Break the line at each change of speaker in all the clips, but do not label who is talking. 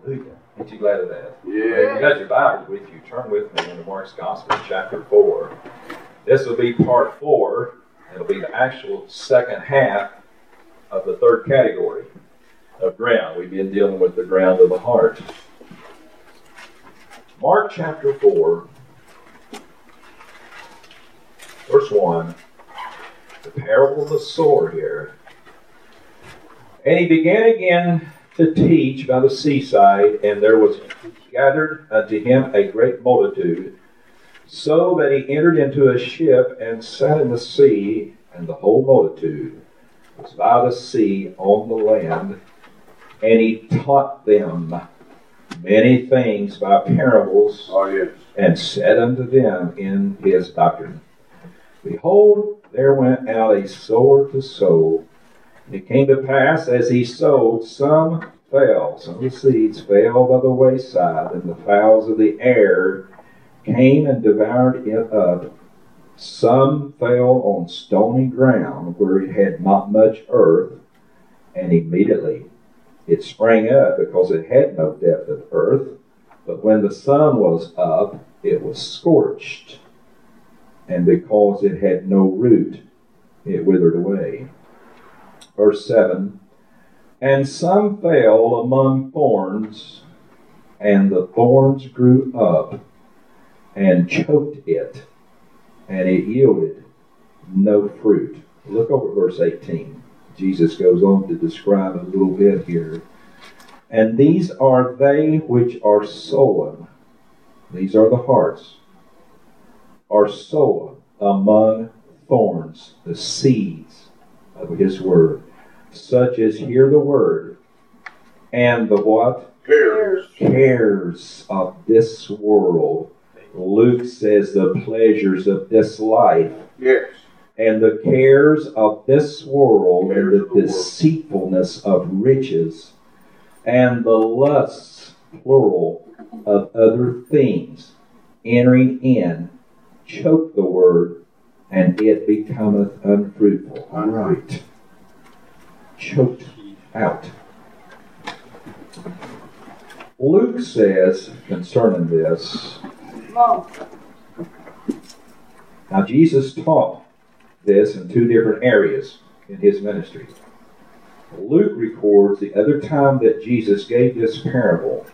Hallelujah. Ain't you glad of that?
Yeah.
If you got your Bibles with you, turn with me into Mark's Gospel, chapter 4. This will be part 4. It'll be the actual second half of the third category of ground. We've been dealing with the ground of the heart. Mark chapter 4, verse 1, the parable of the sower here. And he began again to teach by the seaside, and there was gathered unto him a great multitude, so that he entered into a ship and sat in the sea, and the whole multitude was by the sea on the land, and he taught them many things by parables, and said unto them in his doctrine, Behold, there went out a sower to sow. It came to pass, as he sowed, some of the seeds fell by the wayside, and the fowls of the air came and devoured it up. Some fell on stony ground, where it had not much earth, and immediately it sprang up, because it had no depth of earth. But when the sun was up, it was scorched, and because it had no root, it withered away. Verse 7, And some fell among thorns, and the thorns grew up and choked it, and it yielded no fruit. Look over verse 18. Jesus goes on to describe a little bit here. And these are they which are sown. These are the hearts. Are sown among thorns, the seeds of his word. Such as hear the word, and the what? Cares of this world. Luke says the pleasures of this life.
Yes.
And the cares of this world, and the deceitfulness of riches, and the lusts, plural, of other things, entering in, choke the word, and it becometh unfruitful. Right. Choked out. Luke says concerning this, now Jesus taught this in two different areas in his ministry. Luke records the other time that Jesus gave this parable.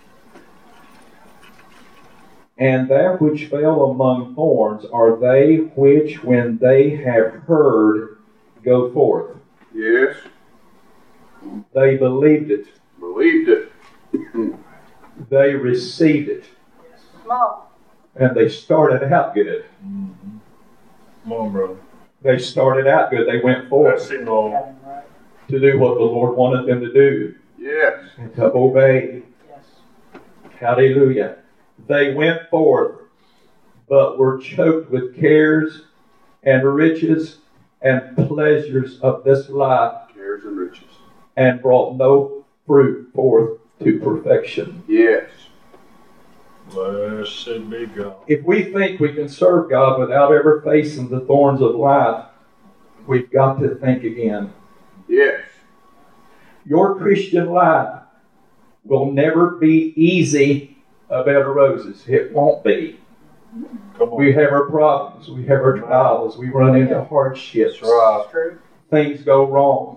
And that which fell among thorns are they which, when they have heard, go forth.
Yes.
They believed it. They received it. And they started out good.
Mm-hmm. Come on, brother.
They started out good. They went forth to do what the Lord wanted them to do.
Yes.
And to obey.
Yes.
Hallelujah. They went forth, but were choked with cares and riches and pleasures of this life.
Cares and riches.
And brought no fruit forth to perfection.
Yes.
Blessed be God.
If we think we can serve God without ever facing the thorns of life, we've got to think again.
Yes.
Your Christian life will never be easy a bed of roses. It won't be. We have our problems. We have our trials. We run into hardships. Things go wrong.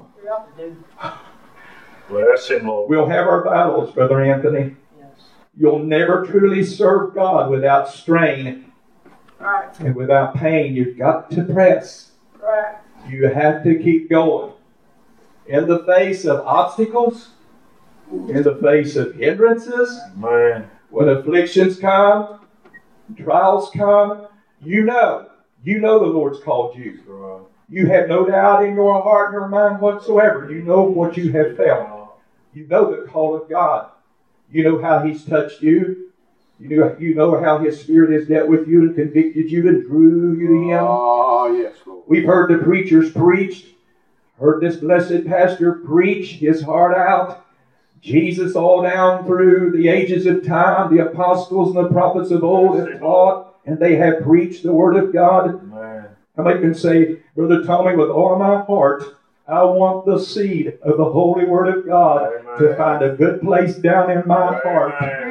Bless him, Lord.
We'll have our battles, Brother Anthony.
Yes.
You'll never truly serve God without strain and without pain. You've got to press.
Right.
You have to keep going. In the face of obstacles, in the face of hindrances,
Man.
when afflictions come, trials come, you know the Lord's called you.
Right.
You have no doubt in your heart and your mind whatsoever. You know what you have felt. You know the call of God. You know how He's touched you. You know how His Spirit has dealt with you and convicted you and drew you to Him.
Oh, yes, Lord.
We've heard the preachers preach. Heard this blessed pastor preach his heart out. Jesus all down through the ages of time, the apostles and the prophets of old have taught, and they have preached the Word of God.
Man.
How many can say, Brother Tommy, with all of my heart, I want the seed of the Holy Word of God to find a good place down in my heart.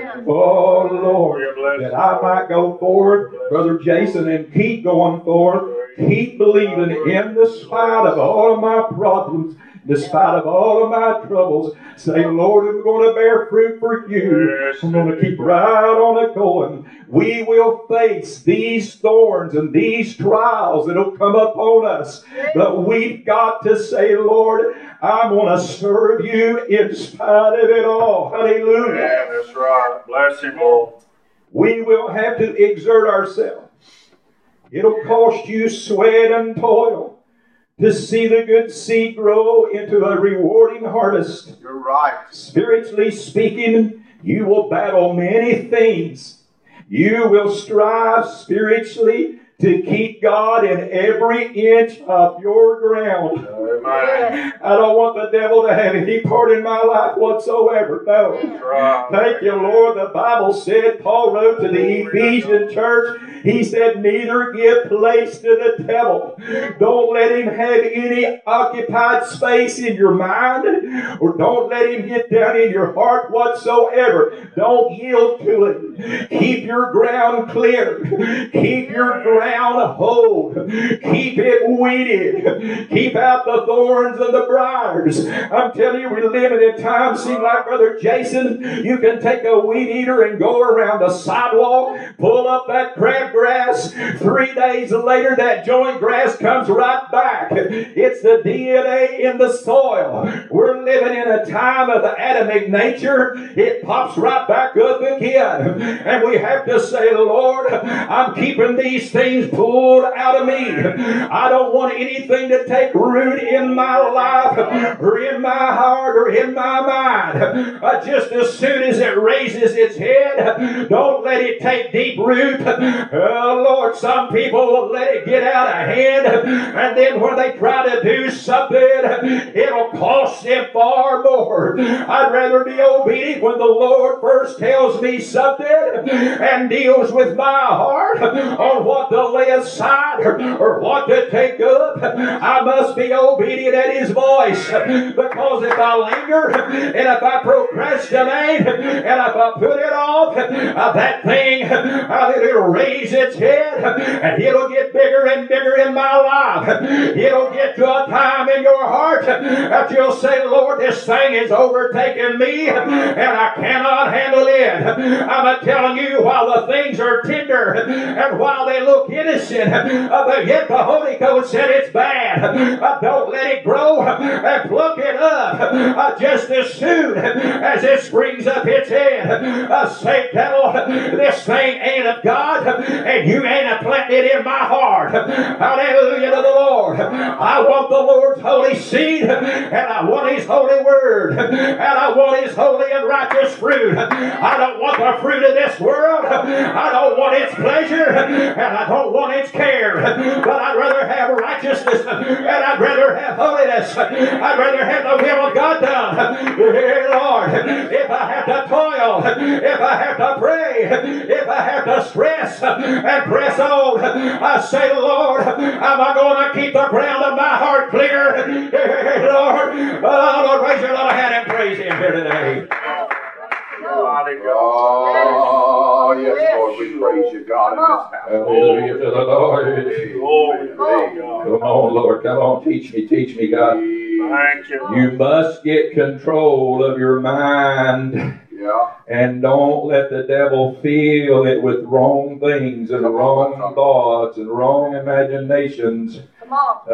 Oh, Lord, that I might go forward, Brother Jason, and keep going forward, keep believing in the spite of all of my problems, despite of all of my troubles. Say, Lord, I'm going to bear fruit for you. I'm going to keep right on it going. We will face these thorns and these trials that will come upon us. But we've got to say, Lord, I'm going to serve you in spite of it all. Hallelujah.
Yeah, that's right. Bless him, Lord.
We will have to exert ourselves. It'll cost you sweat and toil to see the good seed grow into a rewarding harvest.
You're right.
Spiritually speaking, you will battle many things. You will strive spiritually to keep God in every inch of your ground.
Amen.
I don't want the devil to have any part in my life whatsoever. No.
That's right.
Thank you, Lord. The Bible said, Paul wrote to the Ephesian church, he said, neither give place to the devil. Don't let him have any occupied space in your mind, or don't let him get down in your heart whatsoever. Don't yield to it. Keep your ground clear. Keep your ground hold. Keep it weeded. Keep out the thorns and the briars. I'm telling you, we're living in times, seem like, Brother Jason, you can take a weed eater and go around the sidewalk, pull up that crabgrass. 3 days later, that joint grass comes right back. It's the DNA in the soil. We're living in a time of the Adamic nature. It pops right back up again. And we have to say, Lord, I'm keeping these things pulled out of me. I don't want anything to take root in my life or in my heart or in my mind. Just as soon as it raises its head, don't let it take deep root. Oh, Lord, some people will let it get out of hand, and then when they try to do something, it'll cost them far more. I'd rather be obedient when the Lord first tells me something and deals with my heart on what to lay aside or what to take up. I must be obedient at His voice, because if I linger and if I procrastinate and if I put it off, that thing, it'll raise its head and it'll get bigger and bigger in my life. It'll get to a time in your heart that you'll say, Lord, this thing is overtaking me and I cannot handle it. I'm telling you, while the things are tender and while they look innocent, but yet the Holy Ghost said it's bad. Don't let it grow and pluck it up just as soon as it springs up its head. Say, devil, this thing ain't of God and you ain't planted it in my heart. Hallelujah to the Lord. I want the Lord's holy seed and I want His holy word and I want His holy and righteous fruit. I don't want the fruit of this world. I don't want its pleasure and I don't want its care. But I'd rather have righteousness and I'd rather have holiness. I'd rather have the will of God done. Dear Lord, if I have to toil, if I have to pray, if I have to stress and press on, I say, Lord, am I going to keep the ground of my heart clear? Lord, Lord, raise your little hand and praise Him here today.
Oh, yes, Lord, we praise you, God, in this house.
Hallelujah to the Lord.
Amen.
Come on, Lord. Come on. Teach me, God.
Thank you.
You must get control of your mind.
Yeah.
And don't let the devil fill it with wrong things and wrong thoughts and wrong imaginations. Come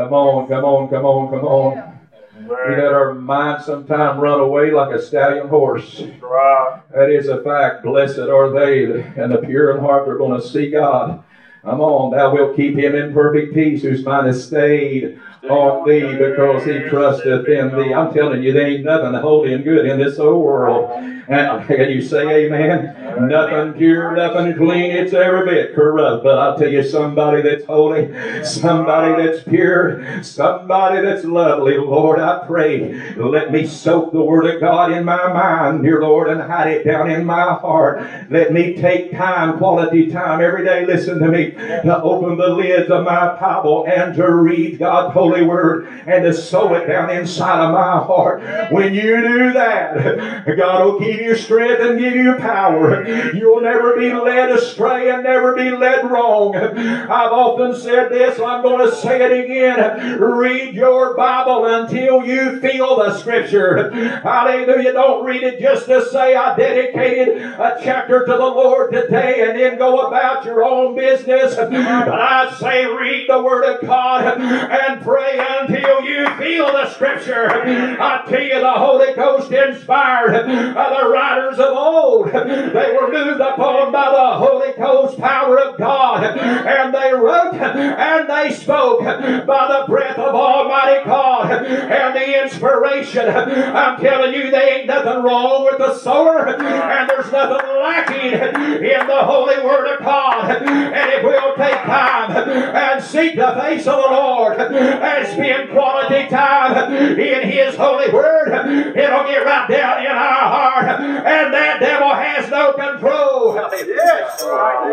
on. We let our mind sometimes run away like a stallion horse.
Right.
That is a fact. Blessed are they, and the pure in heart are going to see God. Come on, thou wilt keep him in perfect peace, whose mind is stayed on thee, because he trusteth in thee. I'm telling you, there ain't nothing holy and good in this whole world. And can you say amen? Nothing pure, nothing clean, it's every bit corrupt. But I'll tell you, somebody that's holy, somebody that's pure, somebody that's lovely, Lord, I pray, let me soak the Word of God in my mind, dear Lord, and hide it down in my heart. Let me take time, quality time every day, listen to me, to open the lids of my Bible and to read God's holy holy word and to sow it down inside of my heart. When you do that, God will give you strength and give you power. You'll never be led astray and never be led wrong. I've often said this, so I'm going to say it again. Read your Bible until you feel the Scripture. Hallelujah. Don't read it just to say, I dedicated a chapter to the Lord today, and then go about your own business. But I say, read the Word of God and pray until you feel the Scripture. I tell you, the Holy Ghost inspired the writers of old. They were moved upon by the Holy Ghost power of God, and they wrote and they spoke by the breath of Almighty God and the inspiration. I'm telling you, there ain't nothing wrong with the sower, and there's nothing lacking in the Holy Word of God. And if we'll take time and seek the face of the Lord and spend quality time in His Holy Word, it'll get right down in our heart, and that devil has no control. Yes.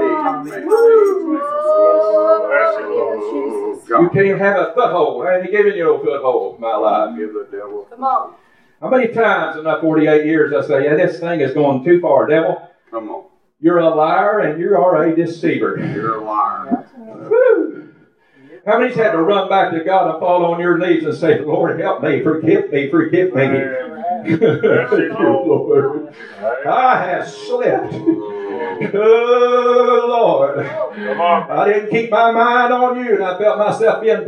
You can't have a foothold. I ain't giving you a foothold in my life.
Give the devil.
Come on.
How many times in my 48 years I say, yeah, this thing is going too far, devil?
Come on.
You're a liar and you are a deceiver.
You're a liar.
Whew. How many's had to run back to God and fall on your knees and say, Lord, help me, forgive me, forgive me. Thank you, Lord. I have slipped. Oh, Lord. I didn't keep my mind on you, and I felt myself being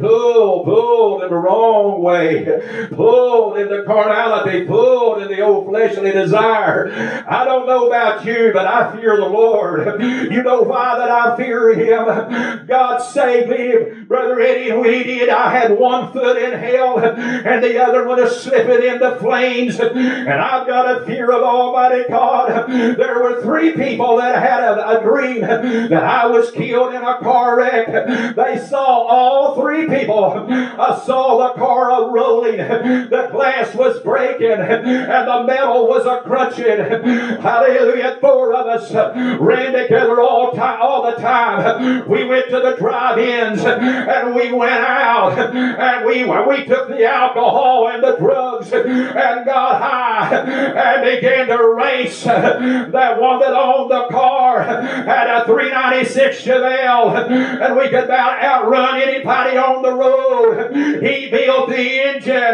pulled in the wrong way, pulled into carnality, pulled in the old fleshly desire. I don't know about you, but I fear the Lord. You know why that I fear Him? God saved me, Brother Eddie, when He did, I had one foot in hell, and the other one is slipping into flames, and I've got a fear of Almighty God. There were 3 people that had a dream that I was killed in a car wreck. They saw all 3 people. I saw the car rolling. The glass was breaking and the metal was a-crunching. Hallelujah. 4 of us ran together all the time. We went to the drive-ins and we went out and we took the alcohol and the drugs and got high and began to race. That one that owned the car had a 396 Chevelle, and we could about outrun anybody on the road. He built the engine.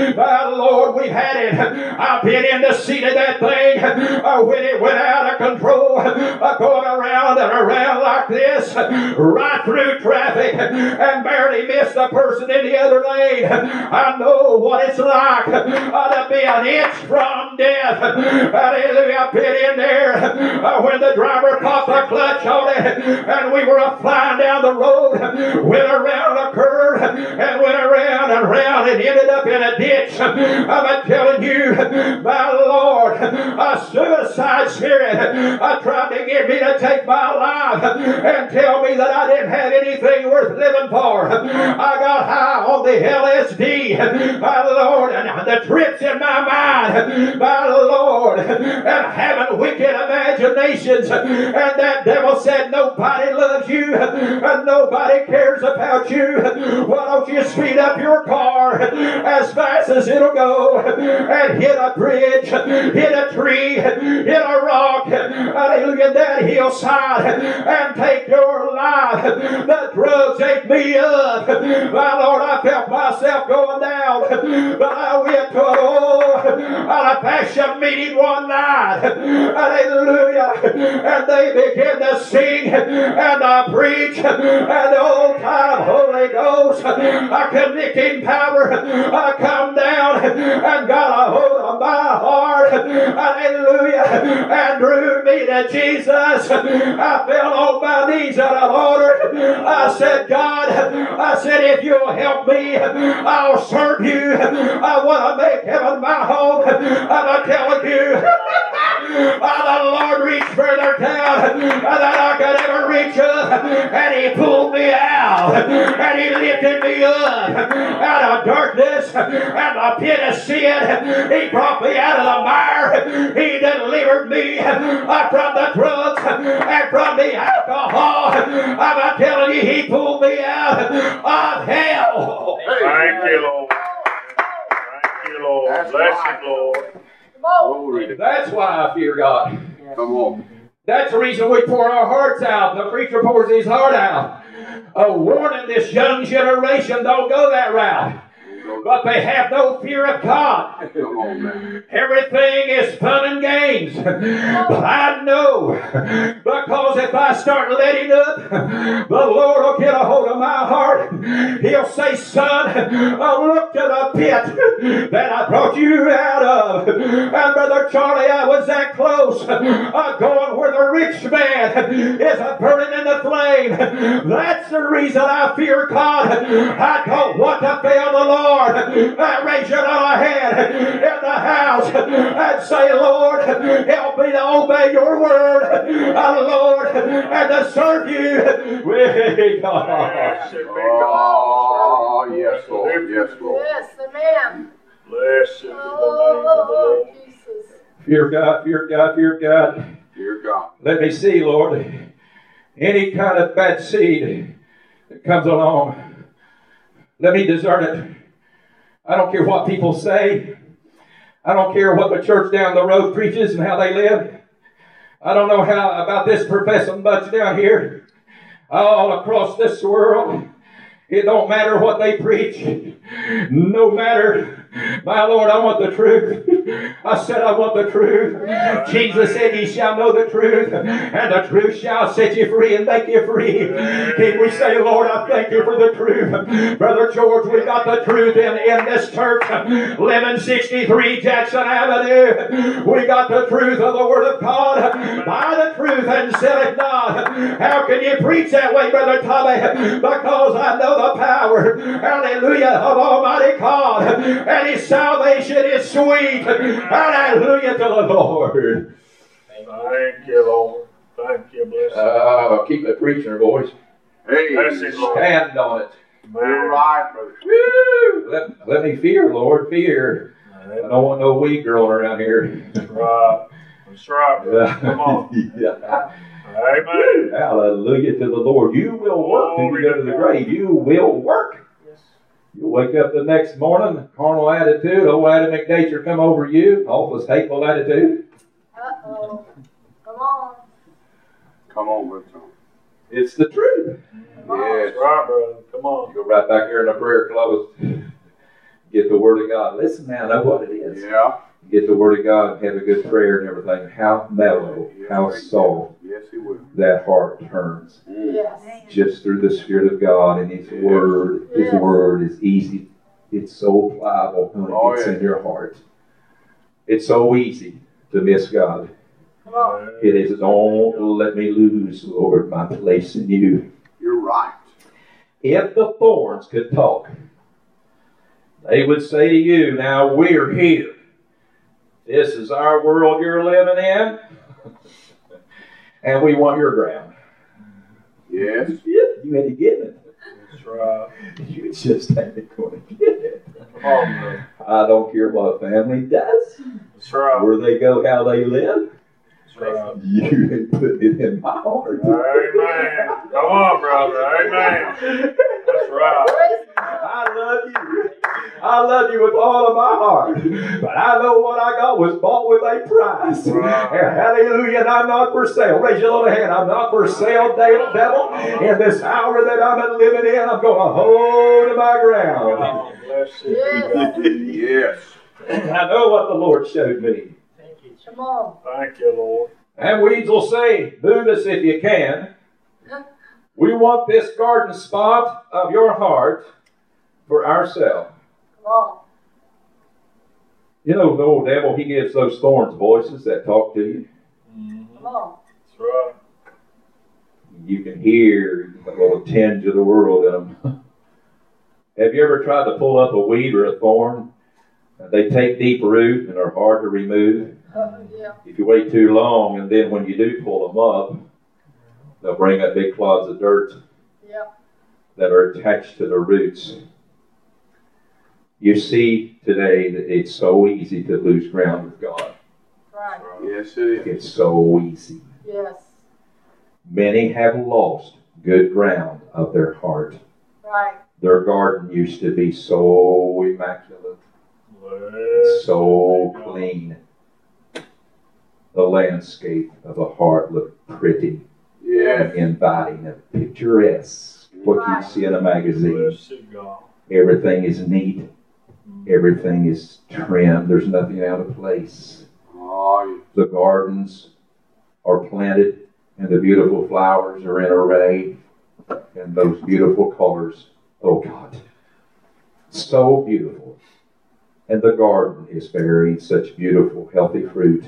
Lord, we've had it. I've been in the seat of that thing when it went out of control, going around and around like this, right through traffic, and barely missed the person in the other lane. I know what it's like to be an inch from death. Hallelujah. I've been in there when the driver popped the clutch on it and we were flying down the road, went around a curve and went around and around and ended up in a ditch. I'm telling you, my Lord, a suicide spirit tried to get me to take my life and tell me that I didn't have anything worth living for. I got high on the LSD, my Lord, and the trips in my mind, my Lord, and having wicked imaginations. And that devil said, nobody loves you and nobody cares about you. Why don't you speed up your car as fast as it'll go and hit a bridge, hit a tree, hit a rock, hallelujah, that hillside, and take your life. The drugs ate me up. My Lord, I felt myself going down, but I went to an old-fashioned meeting one night. Hallelujah. And they began to sing and preach, and the old-time Holy Ghost, a convicting power, come down and got a hold of my heart. Hallelujah. And drew me to Jesus. I fell on my knees at an altar. I said, God, I said, if you'll help me, I'll serve you. I want to make heaven my home. I'm telling you, the Lord reached further down than I could ever reach up, and He pulled me out, and He lifted me up out of darkness and the pit of sin. He brought me out of the mire. He delivered me from the drugs and from the alcohol. I'm telling you, He pulled me out of hell.
Thank you, Lord. Thank you, Lord.
That's
Bless
right.
you, Lord.
Glory to God.
That's why I fear God.
Come on.
That's the reason we pour our hearts out. The preacher pours his heart out. Warning this young generation, don't go that route. But they have no fear of God.
Come on, man.
Everything is fun and games. But I know, because if I start letting up, the Lord will get a hold of my heart. He'll say, son, look to the pit that I brought you out of. And Brother Charlie, I was that close, going where the rich man is burning in the flame. That's the reason I fear God. I don't want to fail the Lord. Raise your little hand in the house and say, Lord, help me to obey your word, Lord, and to serve you with God.
Oh, yes, Lord. Yes, Lord.
Yes, amen.
Bless you in the name of the
Oh,
Lord.
Jesus.
Fear God, fear God, fear God.
Dear God.
Let me see, Lord, any kind of bad seed that comes along, let me desert it. I don't care what people say. I don't care what the church down the road preaches and how they live. I don't know how about this professing bunch down here. All across this world. It don't matter what they preach. No matter. My Lord, I want the truth. I said I want the truth. Jesus said, ye shall know the truth, and the truth shall set you free and make you free. Can we say, Lord, I thank you for the truth. Brother George, we got the truth in this church. 1163 Jackson Avenue. We got the truth of the Word of God. Buy the truth and sell it not. How can you preach that way, Brother Tommy? Because I know the power, hallelujah, of Almighty God. And His salvation is sweet. Hallelujah to the Lord.
Thank you, Lord. Thank you. Bless you.
Keep the preacher voice.
Hey,
Bless him, Lord.
Stand on it.
you're right, brother.
Woo! Let me fear, Lord, fear. I don't want no weed growing around here.
That's right. That's right, brother. Come on.
Yeah.
Amen.
Hallelujah to the Lord. You will work till you go to the grave. You will work. You'll wake up the next morning, carnal attitude, old Adamic nature come over you, awful hateful attitude.
Uh-oh. Come on.
Come on, brother Tom.
It's the truth.
Come on.
Yes.
That's right, brother. Come on.
Go right back here in the prayer closet. Get the Word of God. Listen now, know what it is.
Yeah.
Get the Word of God, have a good prayer and everything. How mellow, how soft
Yes, He will.
that heart turns.
Yes.
Just through the Spirit of God and His Word. His
Yes.
Word is easy. It's so pliable when it gets in your heart. It's so easy to miss God.
Come on.
It is, don't let me lose, Lord, my place in you.
You're right.
If the thorns could talk, they would say to you, now we're here. This is our world you're living in. And we want your ground.
Yes.
Yeah, you ain't getting it.
That's right.
You just ain't going to get it.
Come on, brother.
I don't care what a family does,
That's right.
where they go, how they live.
That's right.
You ain't putting it in my heart.
Amen. Come on, brother. Amen. That's right.
Praise God.
I love you. I love you with all of my heart. But I know what I got was bought with a price.
Right.
Hallelujah. And I'm not for sale. Raise your little hand. I'm not for sale, devil. In this hour that I'm living in, I'm going to hold to my ground.
God bless you.
Yes.
Yes.
I know what the Lord showed me.
Come on.
Thank you, Lord.
And weeds will say, move us if you can. We want this garden spot of your heart for ourselves.
Come on.
You know, the old devil, he gives those thorns voices that talk to you.
Come on.
That's right.
You can hear a little tinge of the world in them. Have you ever tried to pull up a weed or a thorn? They take deep root and are hard to remove.
Yeah.
If you wait too long, and then when you do pull them up, they'll bring up big clods of dirt
Yeah.
that are attached to the roots. You see today that it's so easy to lose ground with God.
Right.
Yes, it is.
It's so easy.
Yes.
Many have lost good ground of their heart.
Right.
Their garden used to be so immaculate, so clean. The landscape of a heart looked pretty
Yes.
and inviting and picturesque. What you'd see in a magazine.
Bless God.
Everything is neat. Everything is trimmed. There's nothing out of place.
Oh,
The gardens are planted and the beautiful flowers are in array. And those beautiful colors. Oh God. So beautiful. And the garden is bearing such beautiful, healthy fruit.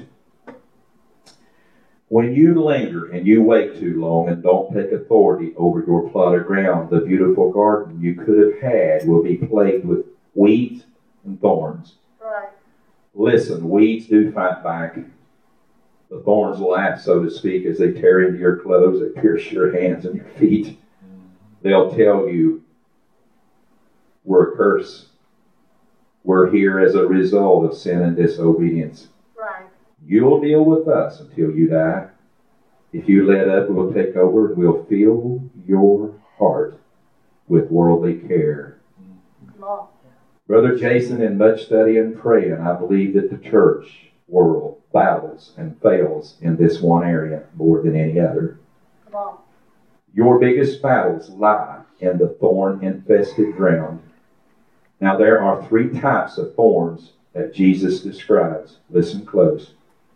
When you linger and you wait too long and don't take authority over your plot of ground, the beautiful garden you could have had will be plagued with weeds and thorns.
Right.
Listen, weeds do fight back. The thorns laugh, so to speak, as they tear into your clothes, they pierce your hands and your feet. They'll tell you, we're a curse. We're here as a result of sin and disobedience.
Right.
You'll deal with us until you die. If you let up, we'll take over and we'll fill your heart with worldly care.
Come on.
Brother Jason, in much study and praying, I believe that the church world battles and fails in this one area more than any other.
Come on.
Your biggest battles lie in the thorn-infested ground. Now, there are 3 types of thorns that Jesus describes. Listen close.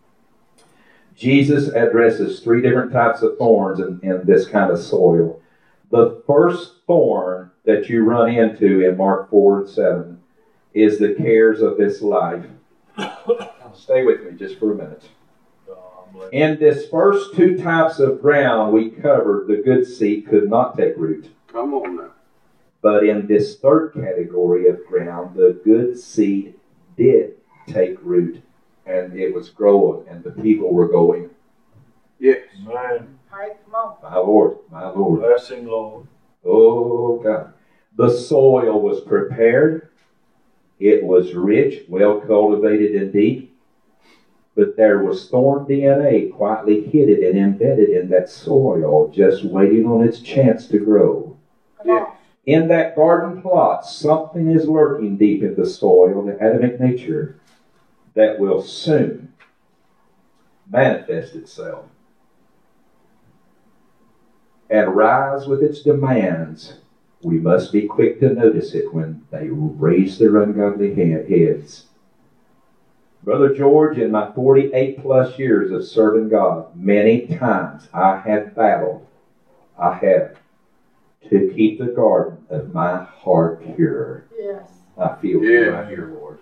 Jesus addresses 3 different types of thorns in this kind of soil. The first thorn that you run into in Mark 4 and 7 is the cares of this life. Stay with me just for a minute. In this first 2 types of ground we covered, the good seed could not take root.
come on now.
But in this third category of ground, the good seed did take root, and it was growing, and the people were going,
Yes.
Man,
Right. Come on.
my Lord, my Lord.
bless him, Lord.
Oh, God. The soil was prepared. It was rich, well cultivated and deep. But there was thorn DNA quietly hidden and embedded in that soil, just waiting on its chance to grow.
Come on.
In that garden plot, something is lurking deep in the soil, the Adamic nature, that will soon manifest itself and rise with its demands. We must be quick to notice it when they raise their ungodly heads. Brother George, in my 48 plus years of serving God, many times I have battled. I have to keep the garden of my heart pure.
Yes.
I feel you right here, Lord.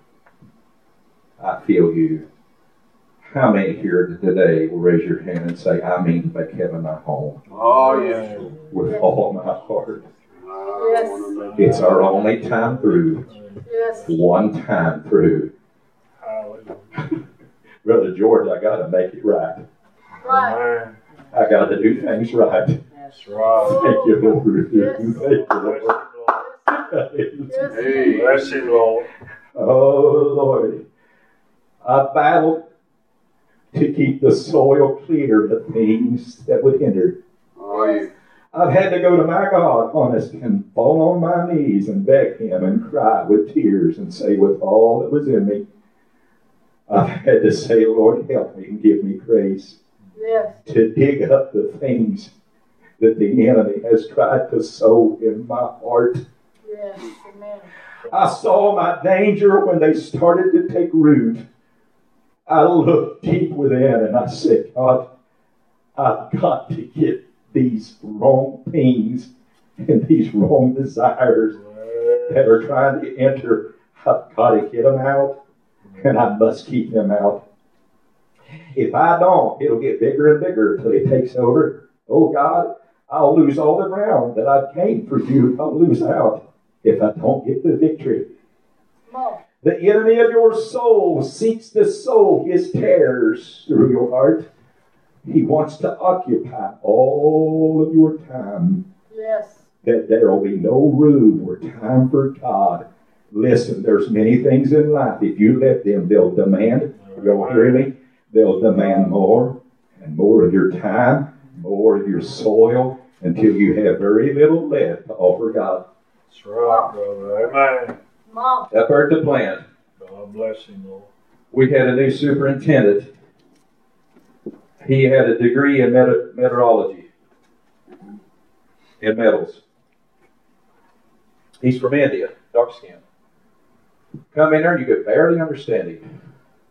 I feel you. How many here today will raise your hand and say, I mean to make heaven my home
Oh, yes.
with all my heart?
I wanna make
It's our only time through.
Yes.
One time through.
Hallelujah.
Brother George, I got to make it right.
Right.
Man,
I got to do things right.
that's right.
Thank you, Lord.
Yes.
Thank you,
Bless
Lord.
him, Lord.
Yes.
Hey.
Bless him, Lord.
Oh, Lord. I battled to keep the soil clear of things that would hinder.
Oh, yes.
I've had to go to my God, honest, and fall on my knees and beg Him and cry with tears and say with all that was in me, I've had to say, Lord, help me and give me grace
Yes.
to dig up the things that the enemy has tried to sow in my heart.
Yes. Amen.
I saw my danger when they started to take root. I looked deep within and I said, God, I've got to get these wrong things and these wrong desires that are trying to enter. I've got to get them out, and I must keep them out. If I don't, it'll get bigger and bigger until it takes over. Oh God, I'll lose all the ground that I've gained for you. I'll lose out if I don't get the victory.
Come on.
The enemy of your soul seeks to sow his tares through your heart. He wants to occupy all of your time.
Yes.
That there will be no room or time for God. Listen, there's many things in life. If you let them, they'll demand. You'll hear me? They'll demand more and more of your time, more of your soil, until you have very little left to offer God.
That's right, brother. Amen.
Mom.
Up at the plant,
God bless him, Lord.
we had a new superintendent. He had a degree in meteorology, in metals. He's from India, dark skin. Come in there, you could barely understand him.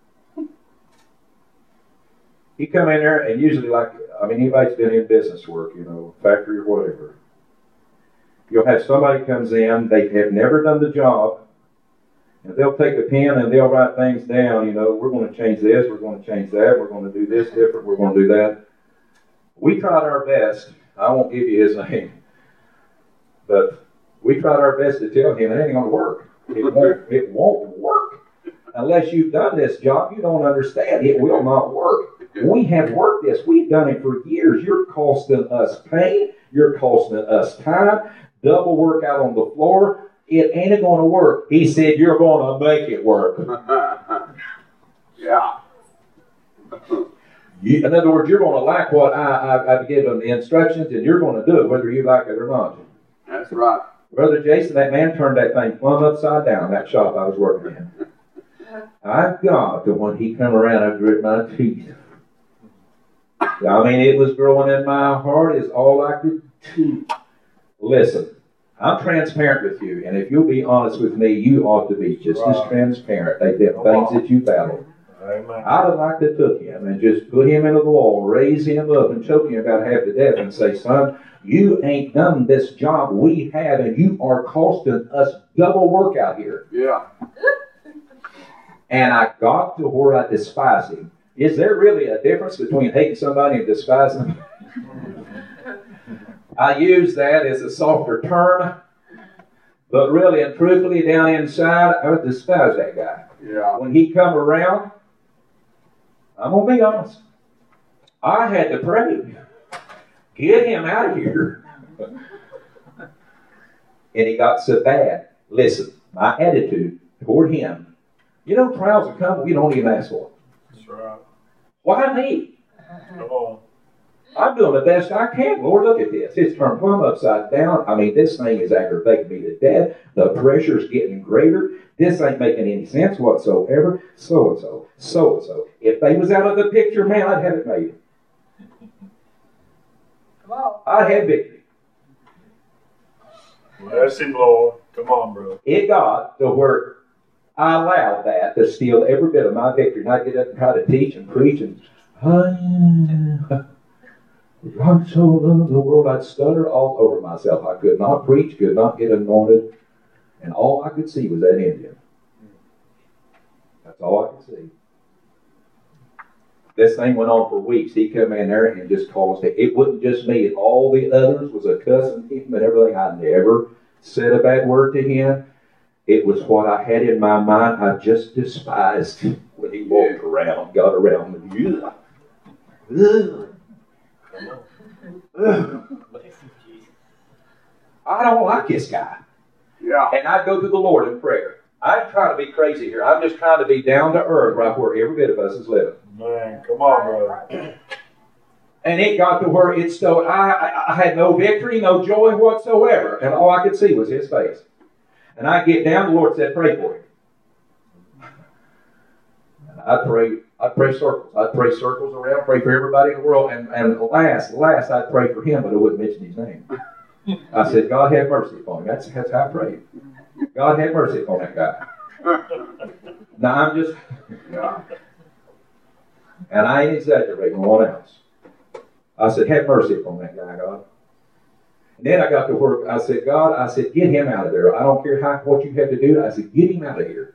He come in there, and usually, anybody's been in business work, factory or whatever. You'll have somebody comes in, they have never done the job, and they'll take a pen and they'll write things down, we're going to change this, we're going to change that, we're going to do this different, we're going to do that. We tried our best. I won't give you his name, but we tried our best to tell him it ain't going to work. It won't work. Unless you've done this job, you don't understand. It will not work. We have worked this. We've done it for years. You're costing us pain. You're costing us time. Double work out on the floor. It ain't going to work. He said, you're going to make it work.
Yeah.
In other words, you're going to like what I've given the instructions, and you're going to do it whether you like it or not.
That's right.
Brother Jason, that man turned that thing plumb upside down, that shop I was working in. I got to when he come around, I grit my teeth. It was growing in my heart is all I could do. Listen, I'm transparent with you, and if you'll be honest with me, you ought to be just as transparent. They've been things that you battled.
Amen.
I'd have liked to took him and just put him into the wall, raise him up, and choke him about half to death and say, son, you ain't done this job we have, and you are costing us double work out here.
Yeah.
And I got to where I despise him. Is there really a difference between hating somebody and despising them? I use that as a softer term, but really and truthfully down inside, I would despise that guy.
Yeah.
When he come around, I'm going to be honest. I had to pray. Get him out of here. And he got so bad. Listen, my attitude toward him, trials will come we don't even ask for.
That's right.
Why me?
Come on.
I'm doing the best I can. Lord, look at this. It's turned plumb upside down. This thing is aggravating me to death. The pressure's getting greater. This ain't making any sense whatsoever. So-and-so, so-and-so. If they was out of the picture, man, I'd have it made.
Come on.
I'd have victory.
Bless him, Lord. Come on, bro.
It got to where I allowed that to steal every bit of my victory. And I'd get up and try to teach and preach and God so loved the world, I'd stutter all over myself. I could not preach, could not get anointed, and all I could see was that Indian. That's all I could see. This thing went on for weeks. He come in there and just caused it. It wasn't just me. All the others was a cussing him and everything. I never said a bad word to him. It was what I had in my mind. I just despised when he walked around, got around me. I don't like this guy.
Yeah.
And I'd go to the Lord in prayer. I'm trying to be crazy here. I'm just trying to be down to earth right where every bit of us is living.
Man, come on, brother.
And it got to where it still, I had no victory, no joy whatsoever. And all I could see was his face. And I'd get down, the Lord said, pray for him. And I'd pray circles. I'd pray circles around, pray for everybody in the world. And last, I'd pray for him, but I wouldn't mention his name. I said, God have mercy upon him. That's how I prayed. God have mercy upon that guy. Now I'm just, and I ain't exaggerating one ounce. I said, have mercy upon that guy, God. And then I got to work. I said, God, get him out of there. I don't care what you have to do. I said, get him out of here.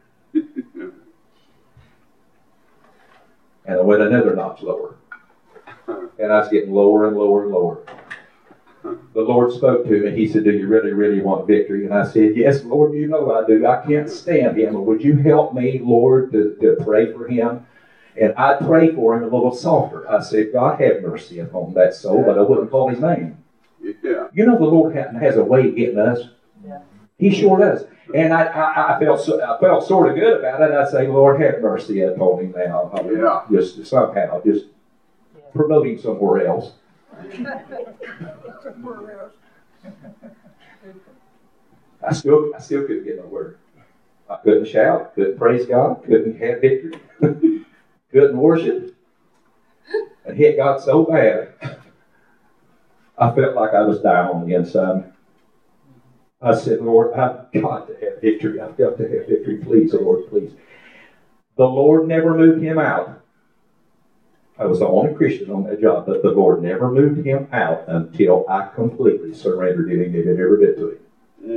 And I went another notch lower. And I was getting lower and lower and lower. The Lord spoke to me. He said, do you really, really want victory? And I said, yes, Lord, you know I do. I can't stand him. Would you help me, Lord, to pray for him? And I'd pray for him a little softer. I said, God, have mercy upon that soul, but I wouldn't call his name.
Yeah.
You know the Lord has a way of getting us.
Yeah.
He sure does. And I felt sort of good about it. I say, Lord, have mercy upon him now. Just somehow, just promote him somewhere else. I still couldn't get no word. I couldn't shout, couldn't praise God, couldn't have victory, couldn't worship. And hit God so bad, I felt like I was dying on the inside. I said, Lord, I've got to have victory. I've got to have victory. Please, Lord, please. The Lord never moved him out. I was the only Christian on that job, but the Lord never moved him out until I completely surrendered it and gave it every bit to him.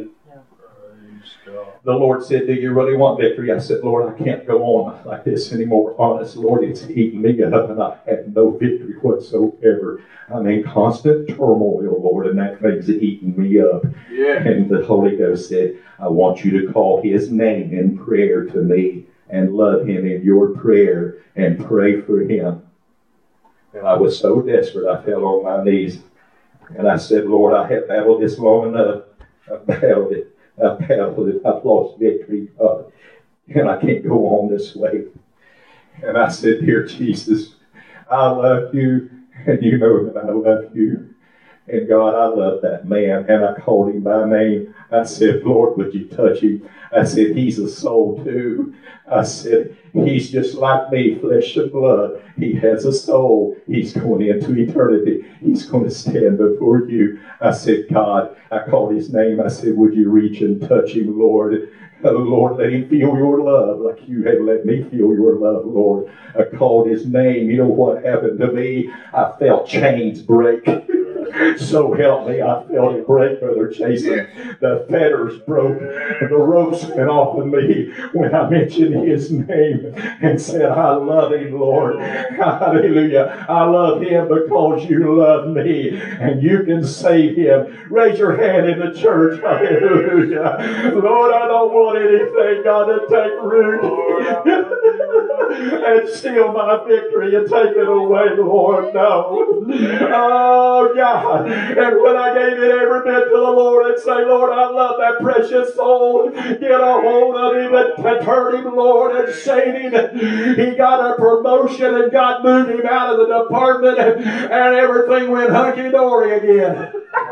The Lord said, do you really want victory? I said, Lord, I can't go on like this anymore. Honest, Lord, it's eating me up and I have no victory whatsoever. I'm in constant turmoil, Lord, and that thing's eating me up.
Yeah.
And the Holy Ghost said, I want you to call his name in prayer to me and love him in your prayer and pray for him. And I was so desperate, I fell on my knees. And I said, Lord, I have battled this long enough. I've battled it. I've lost victory, God, and I can't go on this way. And I said, dear Jesus, I love you, and you know that I love you. And God, I love that man, and I called him by name. I said, Lord, would you touch him? I said, he's a soul too. I said, he's just like me, flesh and blood. He has a soul. He's going into eternity. He's going to stand before you. I said, God, I called his name. I said, would you reach and touch him, Lord? Lord, let him feel your love like you have let me feel your love, Lord. I called his name. You know what happened to me? I felt chains break. So help me, I felt it break, Brother Jason. The fetters broke, and the ropes went off of me when I mentioned his name and said, I love him, Lord. Hallelujah. I love him because you love me, and you can save him. Raise your hand in the church. Hallelujah. Lord, I don't want anything, God, to take root and steal my victory and take it away, Lord. No. Oh, God. And when I gave it every bit to the Lord and say, Lord, I love that precious soul. Get a hold of him and turn him, Lord, and save him. He got a promotion and God moved him out of the department and everything went hunky-dory again.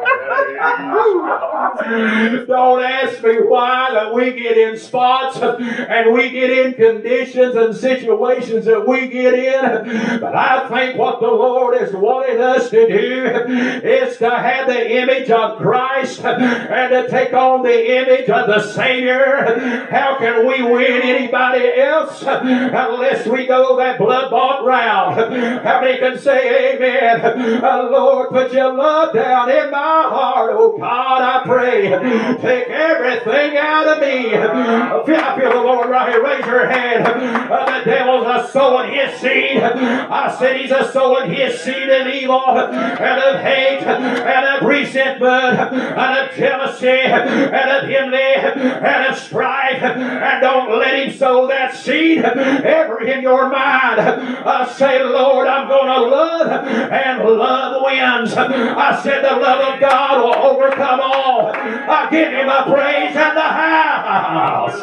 Don't ask me why that we get in spots and we get in conditions and situations that we get in. But I think what the Lord is wanting us to do is to have the image of Christ and to take on the image of the Savior. How can we win anybody else unless we go that blood-bought route? How many can say amen? Lord, put your love down in my heart. Oh God, I pray, take everything out of me. I feel the Lord right here. Raise your hand. The devil's sowing his seed. I said he's sowing his seed of evil and of hate and of resentment and of jealousy and of envy and of strife. And don't let him sow that seed ever in your mind. Say, Lord, I'm going to love, and love wins. I said the love of God will overcome all. I give him a praise in the house.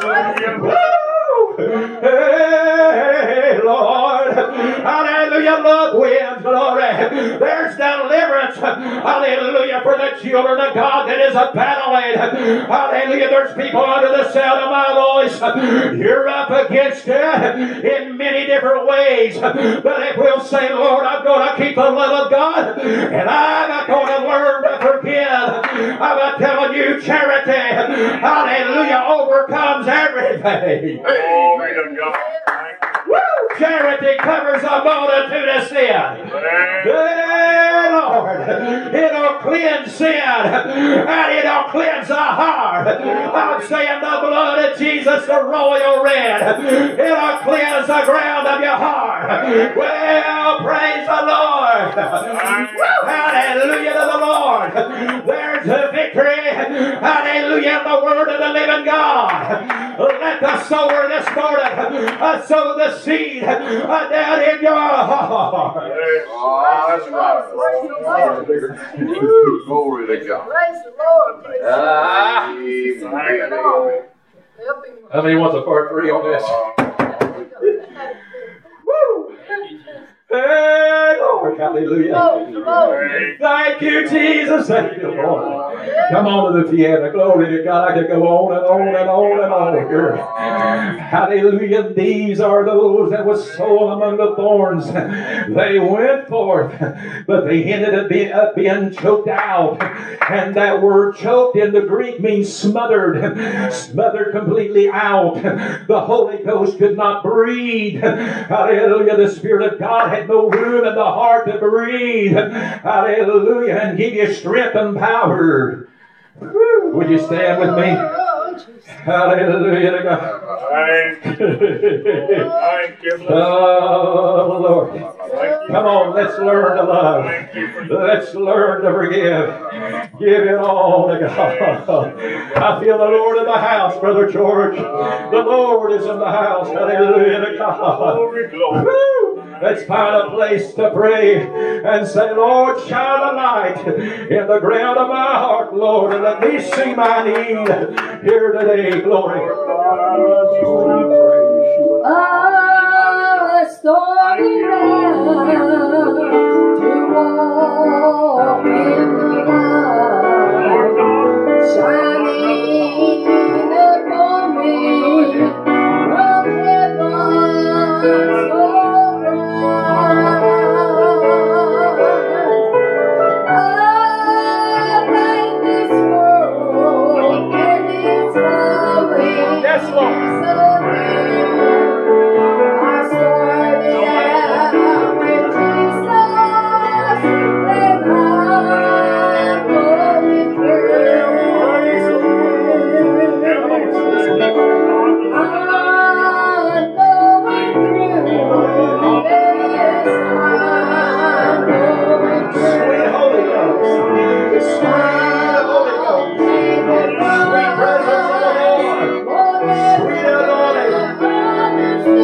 Hey, Lord. Hallelujah. Love wins, glory. There's deliverance. Hallelujah. For the children of God that is battling. Hallelujah. There's people under the sound of my voice. You're up against it in many different ways. But if we'll say, Lord, I'm going to keep the love of God, and I'm going to learn to forgive. I'm telling you, charity, hallelujah, overcomes everything. Woo! Charity covers a multitude of sin. Hey, Lord, it'll cleanse sin and it'll cleanse the heart. I'm saying the blood of Jesus, the royal red, it'll cleanse the ground of your heart. Well, praise the Lord. Hallelujah to the Lord. There's a victory. Hallelujah in the word of the living God. Let the sower this morning sow the seed down in your heart.
Oh, that's right. Glory to God.
Praise the Lord.
Amen.
How many wants a part 3 on this? Woo! Hey, Lord, hallelujah.
Come on.
Thank you, Jesus. Thank you, Lord. Come on to the piano. Glory to God. I could go on and on and on and on here. Hallelujah. These are those that was sown among the thorns. They went forth, but they ended up being choked out. And that word choked in the Greek means smothered. Smothered completely out. The Holy Ghost could not breathe. Hallelujah. The Spirit of God had no room in the heart to breathe. Hallelujah. And give you strength and power. Woo. Would you stand with me? Hallelujah to God.
Thank you. Thank you.
Oh, Lord. Come on, let's learn to love. Let's learn to forgive. Give it all to God. I feel the Lord in the house, Brother George. The Lord is in the house. Hallelujah to God. Woo. Let's find a place to pray and say, Lord, shine a light in the ground of my heart, Lord, and let me see my need here today. Glory.
I started out to walk in the light, shining upon me from heaven so bright. I made this world and its lovely.
Yes, Lord.
I started out with Jesus, and I'm going through. I'm going through. Yes, I'm going through.
Sweet Holy Ghost. Sweet Holy Ghost. Sweet presence of the Lord. Sweet anointing.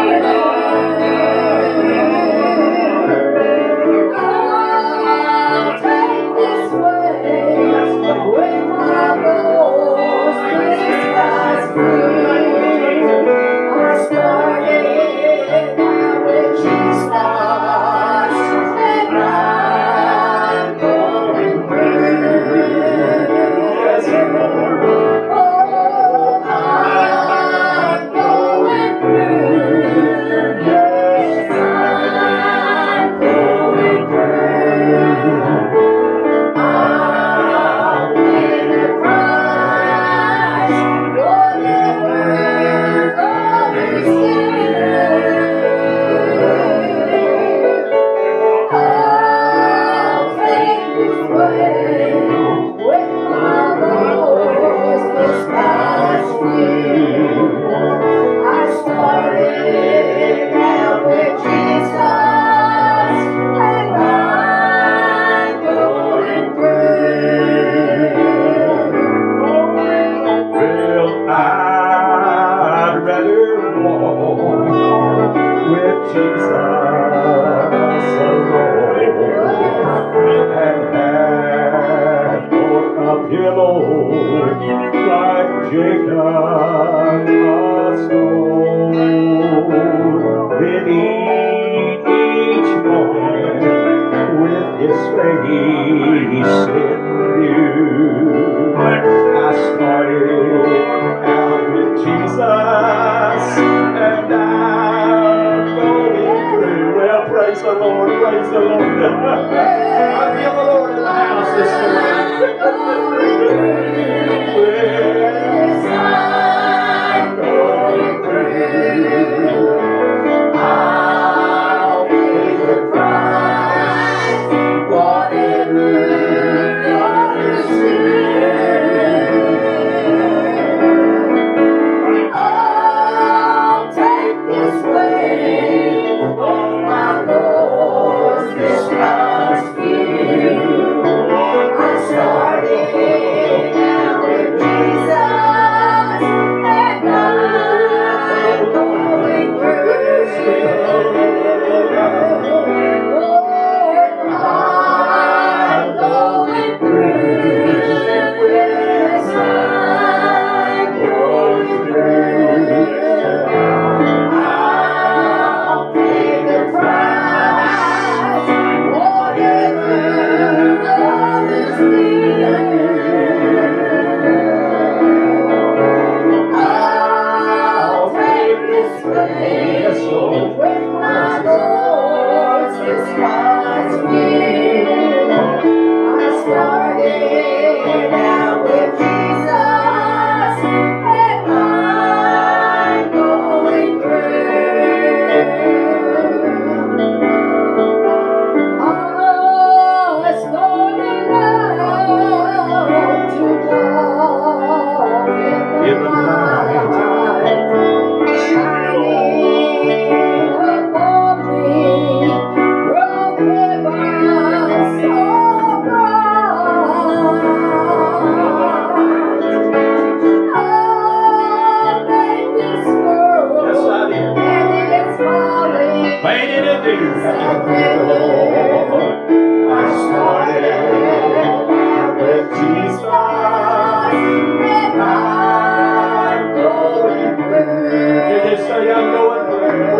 I'll take this way with my Lord's Christmas free. I started out with Jesus, and I'm going through.
Yes, Lord.
Oh, I'm going through. Yes, I'm going through. I'll pay the price, whatever others say. I'll take this way with my Lord's despised few. I started out with Jesus, and I'm going through.
Well, I'd rather walk with Jesus alone and have for a pillow like Jacob a stone. Living each morning with his face in view. I started out with Jesus, and I'm going through. Well, praise the Lord, praise the Lord. I feel the Lord in the house this morning.
Yes, I'm going through. I'll pay the price, whatever others do. I'll take this way on my Lord's despised few.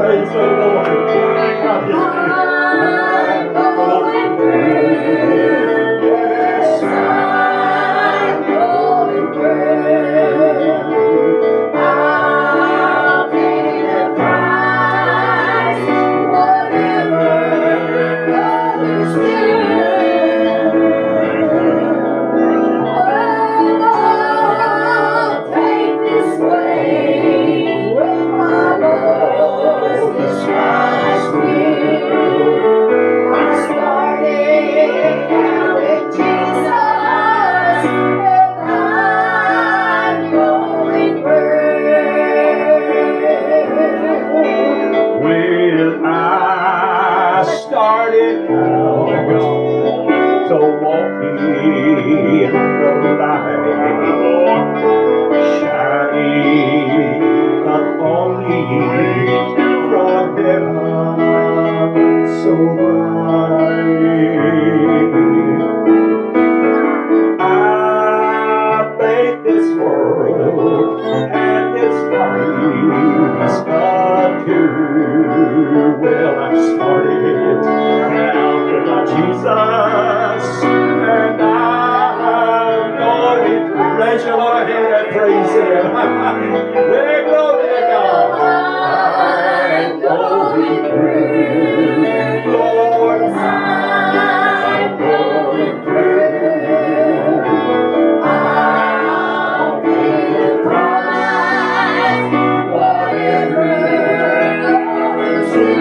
Praise the Lord.
I'm going through. Yes, I'm going through. I'll pay the price, whatever others do. I'll take this way with my Lord's despised view. I started out with Jesus, and I'm going through.
When I started out to walk in the light, shining upon me from heaven so bright. I think this world and its ways unto. Well, I started out with my Jesus, and I'm going to raise your Lord hand and praise Him. We're glory to God. I'm going through, Lord.
I'm going through. I'll pay the price, whatever others do.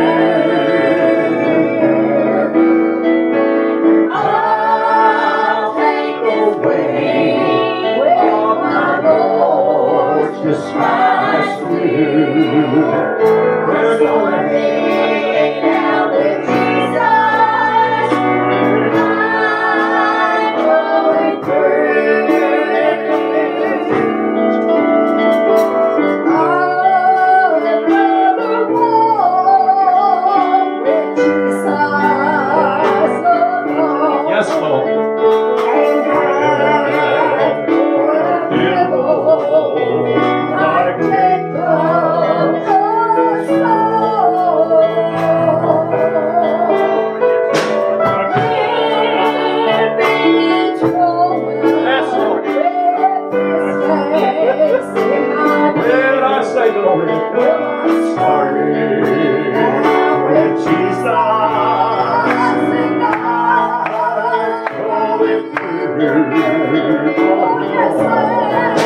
I'll take the way where my Lord's despised view. I started out with Jesus, I'm going through. I'll never walk with Jesus alone.
Yes, Lord.
And have a pillow like Jacob the stone.
Yes, Lord. Well, I say glory. I started with Jesus, and I'm going through.